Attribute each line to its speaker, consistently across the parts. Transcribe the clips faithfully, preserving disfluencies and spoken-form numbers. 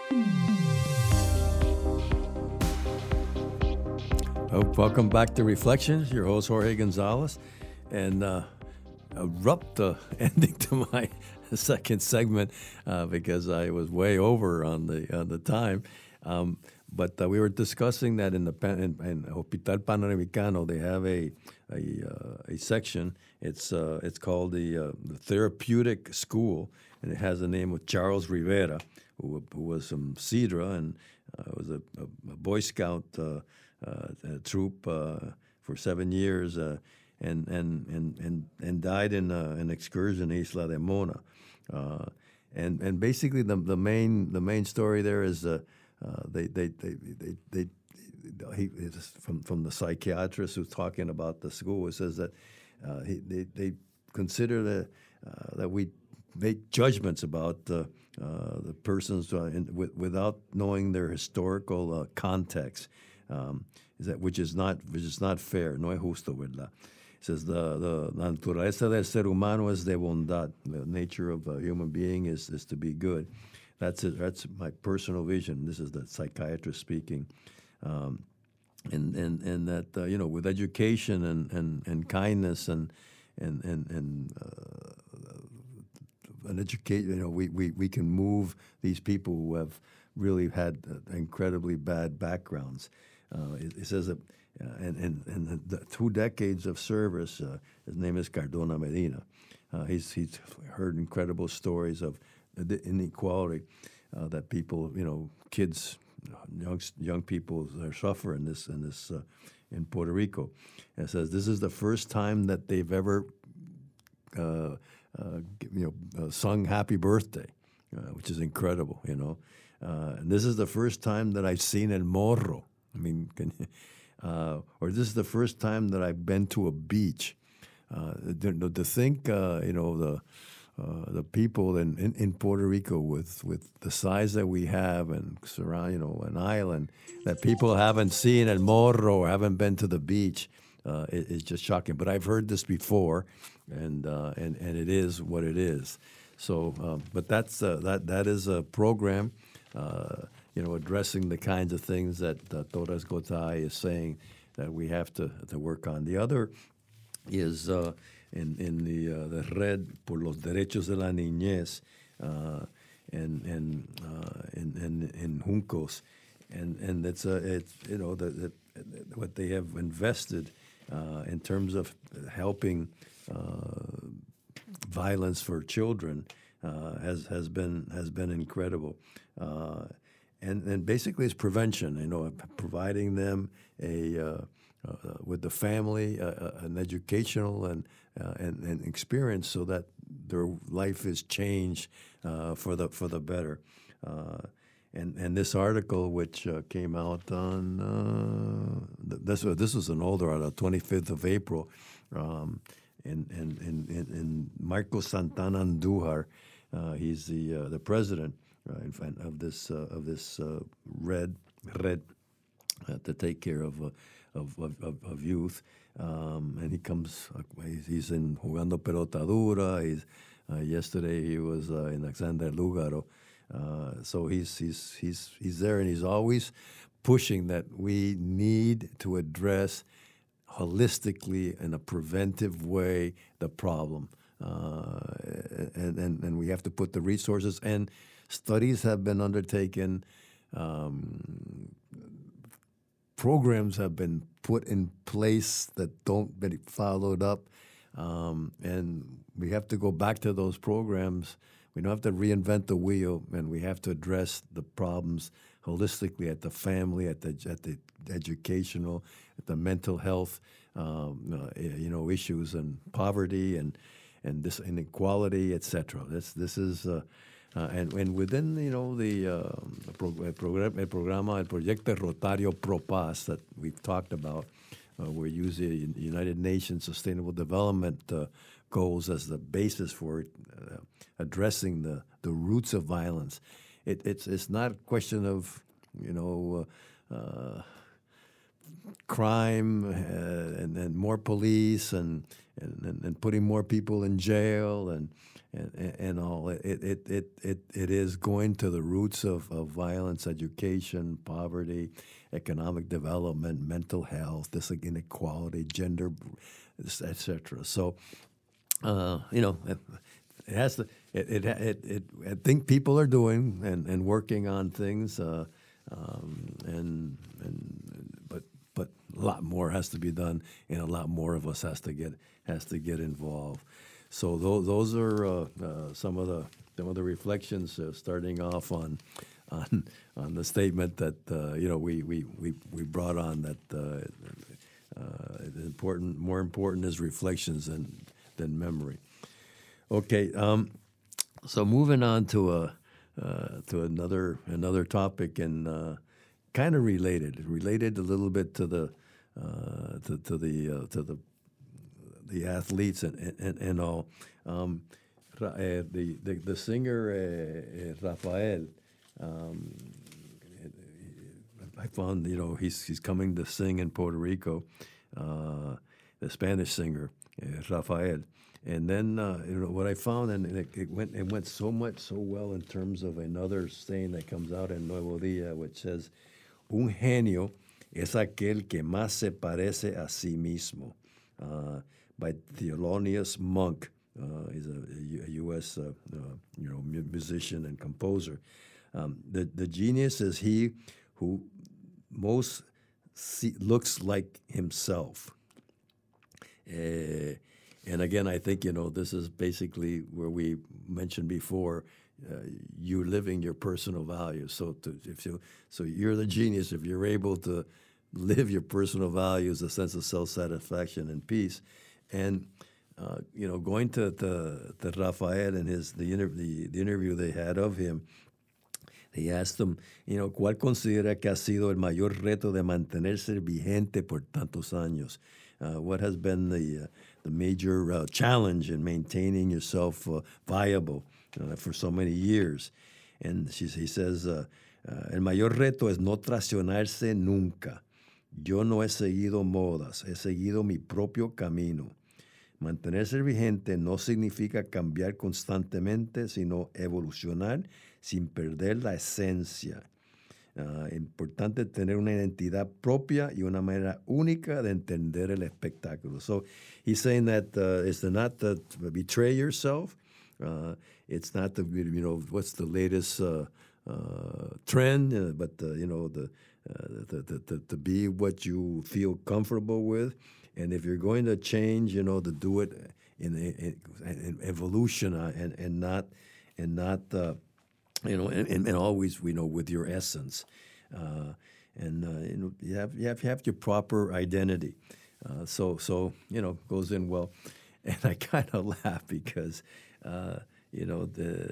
Speaker 1: Oh, welcome back to Reflections. Your host Jorge Gonzalez, and uh, abrupt uh, ending to my second segment uh, because I was way over on the on the time. Um, but uh, we were discussing that in the pan- in, in Hospital Panamericano they have a a, uh, a section. It's uh, it's called the, uh, the Therapeutic School, and it has the name of Charles Rivera, who, who was from Cedra and uh, was a, a, a Boy Scout. Uh, Uh, a troop uh, for seven years, uh, and, and and and and died in uh, an excursion in Isla de Mona, uh, and and basically the the main the main story there is uh, uh, they, they they they they he it's from from the psychiatrist who's talking about the school. It says that uh, he, they they consider the, uh, that we make judgments about uh, uh, the persons uh, in, with, without knowing their historical uh, context. Um, is that which is not which is not fair, no es justo, ¿verdad? It says the, the la naturaleza del ser humano es de bondad. The nature of a human being is, is to be good. That's it. That's my personal vision. This is the psychiatrist speaking, um, and and and that uh, you know, with education and, and, and kindness and and and and uh, an educate, you know, we, we, we can move these people who have really had uh, incredibly bad backgrounds. Uh, it, it says that, uh, and, and, and the two decades of service, uh, his name is Cardona Medina. Uh, he's, he's heard incredible stories of the inequality uh, that people, you know, kids, young, young people are suffering this, in, this, uh, in Puerto Rico. And it says this is the first time that they've ever, uh, uh, you know, uh, sung Happy Birthday, uh, which is incredible, you know. Uh, and this is the first time that I've seen El Morro. I mean, can, uh, or this is the first time that I've been to a beach. Uh, to, to think, uh, you know, the uh, the people in, in, in Puerto Rico with, with the size that we have and surround, you know, an island that people haven't seen El Morro or haven't been to the beach uh, is it, just shocking. But I've heard this before, and uh, and and it is what it is. So, um, but that's uh, that that is a program. Uh, you know, addressing the kinds of things that uh, Torres Gotay is saying that we have to, to work on. The other is uh, in, in the uh, the Red por los Derechos de la Niñez uh, and and uh, in, in in Juncos, and and it's uh, it's you know the, the, what they have invested uh, in terms of helping uh, violence for children uh, has has been has been incredible. Uh, and, and basically it's prevention, you know, providing them a, uh, uh, with the family, uh, an educational and, uh, and, and experience so that their life is changed uh, for the for the better. Uh, and, and this article, which uh, came out on, uh, this, this was an older, on the twenty-fifth of April, um, in, in, in, in Marcos Santana Andujar, uh, he's the, uh, the president Uh, of this uh, of this uh, red red uh, to take care of, uh, of, of of youth, um, and he comes. Uh, he's in jugando pelota dura. He's uh, yesterday he was uh, in Alexander Lugaro, uh, so he's he's he's he's there, and he's always pushing that we need to address holistically in a preventive way the problem, uh, and, and and we have to put the resources and. Studies have been undertaken, um, programs have been put in place that don't get followed up, um, and we have to go back to those programs. We don't have to reinvent the wheel, and we have to address the problems holistically at the family, at the at the educational, at the mental health, um, uh, you know, issues and poverty and and this inequality, et cetera. This this is. Uh, Uh, and, and within, you know, the, uh, the pro, el, program, el programa, el Proyecto Rotario Pro Paz that we've talked about, uh, we use the United Nations Sustainable Development uh, Goals as the basis for uh, addressing the, the roots of violence. It, it's it's not a question of, you know, uh, uh, crime uh, and, and more police and, and, and putting more people in jail and and, and, and all. It, it, it, it, it is going to the roots of, of violence, education, poverty, economic development, mental health, this inequality, gender, et cetera. So, uh, you know, it, it has to. It, it, it, it. I think people are doing and, and working on things, uh, um, and and but but a lot more has to be done, and a lot more of us has to get has to get involved. So those those are uh, uh, some of the some of the reflections, uh, starting off on on on the statement that uh, you know we, we, we, we brought on that uh, uh, important more important is reflections than than memory. Okay, um, so moving on to a uh, to another another topic, and uh, kind of related, related a little bit to the uh, to, to the uh, to the the athletes and and, and all. Um, uh, the, the the singer uh, Rafael. Um, I found, you know, he's he's coming to sing in Puerto Rico, uh, the Spanish singer uh, Rafael. And then uh, you know what I found, and it, it went it went so much so well in terms of another saying that comes out in Nuevo Dia, which says, "Un genio es aquel que más se parece a sí mismo," uh, by Thelonious Monk. Uh, he's a, a U S Uh, uh, you know musician and composer. Um, the the genius is he who most see, looks like himself. Uh, And again, I think, you know, this is basically where we mentioned before, uh, you living your personal values. So to, if you, so you're the genius if you're able to live your personal values, a sense of self-satisfaction and peace. And, uh, you know, going to, to, to Rafael and his, the, inter, the, the interview they had of him, they asked him, you know, ¿cuál considera que ha sido el mayor reto de mantenerse vigente por tantos años? Uh, what has been the uh, the major uh, challenge in maintaining yourself uh, viable uh, for so many years? And she, he says, uh, uh, el mayor reto es no traicionarse nunca. Yo no he seguido modas, he seguido mi propio camino. Mantenerse vigente no significa cambiar constantemente, sino evolucionar sin perder la esencia. Uh, importante tener una identidad propia y una manera única de entender el espectáculo. So he's saying that uh, it's not to betray yourself. Uh, it's not to, you know, what's the latest uh, uh, trend, uh, but, uh, you know, the, uh, the, the, the, to be what you feel comfortable with. And if you're going to change, you know, to do it in, in, in evolution uh, and, and not, and not uh, you know, and, and, and always, you know, with your essence, uh, and uh, you know, you have you have you have your proper identity. Uh, so so you know, goes in well, and I kind of laugh because uh, you know,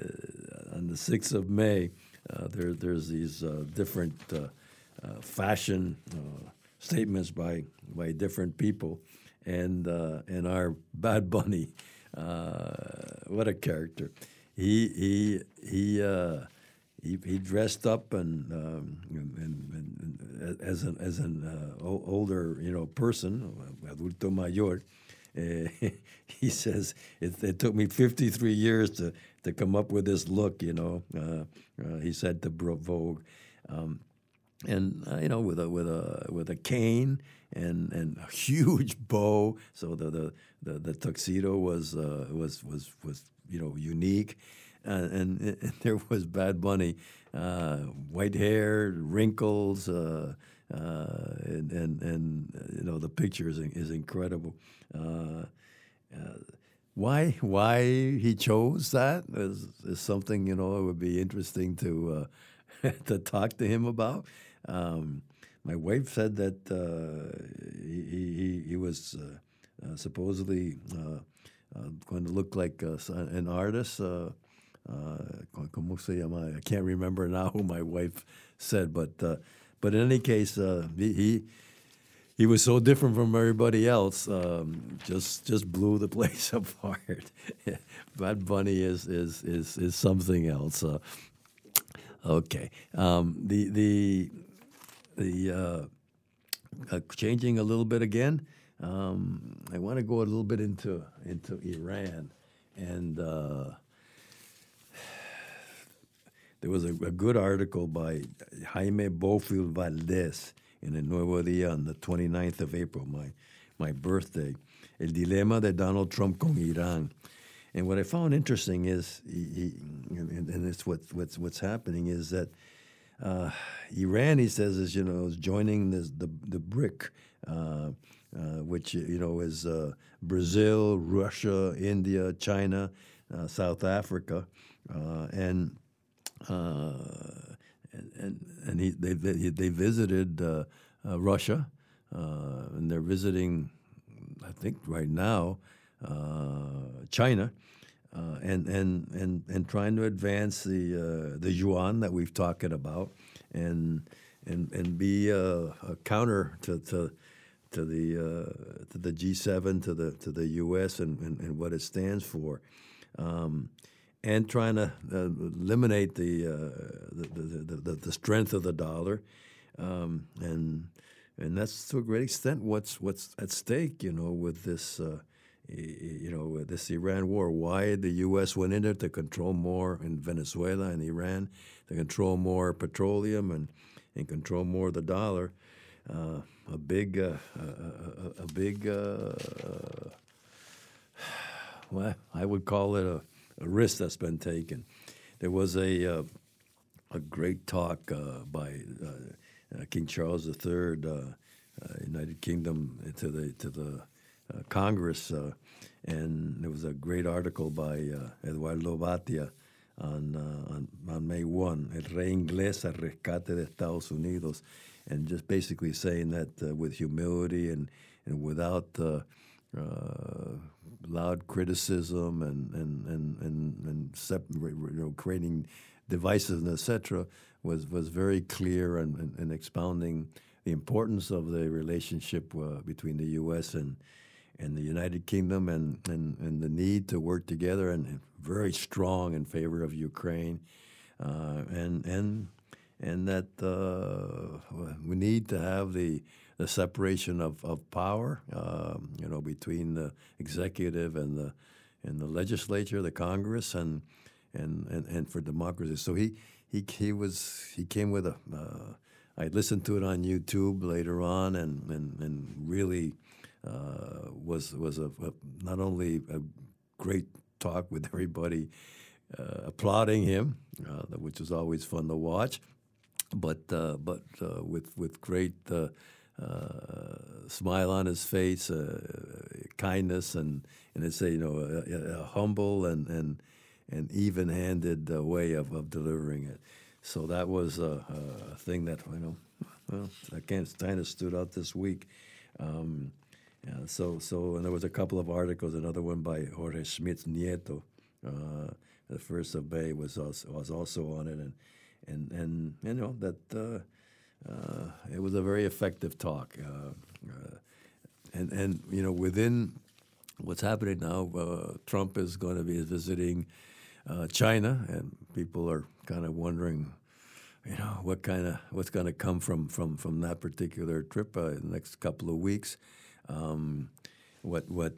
Speaker 1: the on the sixth of May, uh, there there's these uh, different uh, uh, fashion uh, statements by by different people, and uh, and our Bad Bunny, uh, what a character. He he he uh, he, he dressed up and, um, and, and, and as an as an uh, older you know person, adulto mayor. Uh, he says it, it took me fifty-three years to, to come up with this look. You know, uh, uh, he said to Vogue, um, and uh, you know with a with a with a cane and and a huge bow. So the the, the, the tuxedo was uh, was was was. you know, unique, uh, and, and there was Bad Bunny, uh, white hair, wrinkles, uh, uh, and, and and you know the picture is is incredible. Uh, uh, why why he chose that is, is something, you know, it would be interesting to uh, to talk to him about. Um, my wife said that uh, he, he he was uh, uh, supposedly. Uh, Uh, going to look like uh, an artist. Uh, uh, ¿Cómo se llama? I can't remember now who my wife said, but uh, but in any case, uh, he, he he was so different from everybody else. Um, just just blew the place apart. Bad Bunny is is is is something else. Uh, okay, um, the the the uh, uh, changing a little bit again. Um, I want to go a little bit into into Iran, and uh, there was a, a good article by Jaime Bofill Valdez in El Nuevo Dia on the twenty-ninth of April, my my birthday, El Dilema de Donald Trump con Iran. And what I found interesting is, he, he, and, and it's what, what's what's happening is that uh, Iran, he says, is you know is joining this, the the BRIC, uh, uh, which you know is uh, Brazil, Russia, India, China, uh, South Africa, uh, and, uh, and and and he they they, they visited uh, uh, Russia, uh, and they're visiting, I think right now, uh, China. Uh, and, and and and trying to advance the uh, the yuan that we've talked about, and and and be a, a counter to to, to the uh, to the G seven, to the to the U S and, and, and what it stands for, um, and trying to uh, eliminate the, uh, the, the, the the strength of the dollar, um, and and that's to a great extent what's what's at stake, you know, with this. Uh, You know, this Iran war, why the U S went in there to control more in Venezuela and Iran, to control more petroleum and, and control more of the dollar. Uh, a big, uh, a, a, a big, uh, well, I would call it a, a risk that's been taken. There was a uh, a great talk uh, by uh, uh, King Charles the Third, uh, uh, United Kingdom, to the to the Uh, Congress, uh, and there was a great article by uh, Eduardo Batia on, uh, on on May first, El Rey Inglés al Rescate de Estados Unidos, and just basically saying that uh, with humility and, and without uh, uh, loud criticism and and and and, and sep- you know, creating divisiveness, et cetera, was was very clear and, and, and expounding the importance of the relationship uh, between the U S and and the United Kingdom, and, and, and the need to work together, and very strong in favor of Ukraine, uh, and and and that uh, we need to have the the separation of of power, um, you know, between the executive and the and the legislature, the Congress, and and and, and for democracy. So he he he was he came with a. Uh, I listened to it on YouTube later on, and and and really. Uh, was was a, a not only a great talk with everybody uh, applauding him, uh, which was always fun to watch, but uh, but uh, with with great uh, uh, smile on his face, uh, kindness, and and it's a you know a, a humble and and and even-handed uh, way of, of delivering it. So that was a, a thing that you know well I can't kind of stood out this week. Um, Yeah, so so and there was a couple of articles. Another one by Jorge Schmitz Nieto, uh, the first of May was also, was also on it, and and and you know that uh, uh, it was a very effective talk, uh, uh, and and you know within what's happening now, uh, Trump is going to be visiting uh, China, and people are kind of wondering, you know, what kind of what's going to come from from from that particular trip uh, in the next couple of weeks. Um, what what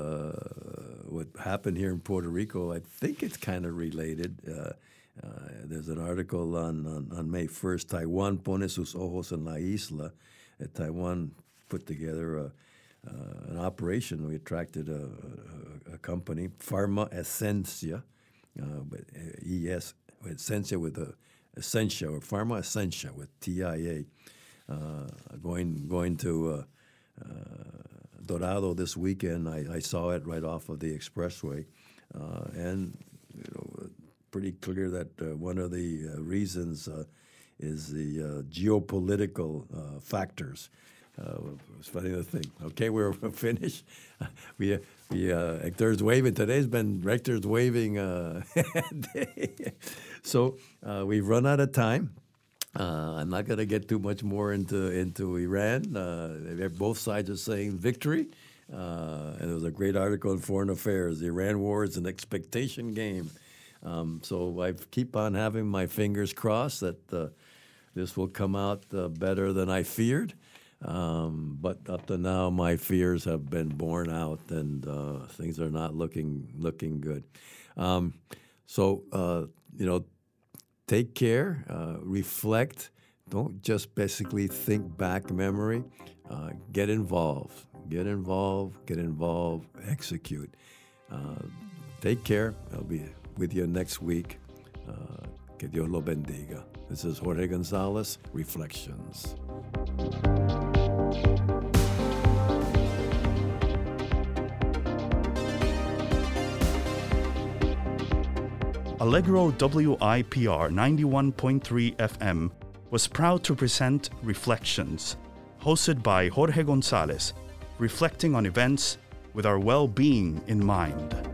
Speaker 1: uh, what happened here in Puerto Rico? I think it's kind of related. Uh, uh, there's an article on, on, on May first. Taiwan pone sus ojos en la isla. Uh, Taiwan put together a, uh, an operation. We attracted a, a, a company, Pharma Essentia, uh, but E S Essentia with a Essentia or Pharma Essentia with T I A, uh, going going to. Uh, Uh, Dorado this weekend. I, I saw it right off of the expressway, uh, and you know, pretty clear that uh, one of the uh, reasons uh, is the uh, geopolitical uh, factors. Uh, it's funny to think. Okay, we're finished. we we uh, Hector's waving. Today's been Hector's waving uh, day. So uh, we've run out of time. Uh, I'm not going to get too much more into into Iran. Uh, both sides are saying victory. Uh, and there was a great article in Foreign Affairs. The Iran war is an expectation game. Um, so I keep on having my fingers crossed that uh, this will come out uh, better than I feared. Um, but up to now, my fears have been borne out, and uh, things are not looking looking good. Um, so uh, you know. take care, uh, reflect. Don't just basically think back memory. Uh, get involved. Get involved. Get involved. Execute. Uh, take care. I'll be with you next week. Uh, que Dios lo bendiga. This is Jorge Gonzalez, Reflections.
Speaker 2: Allegro W I P R ninety-one point three F M was proud to present Reflections, hosted by Jorge Gonzalez, reflecting on events with our well-being in mind.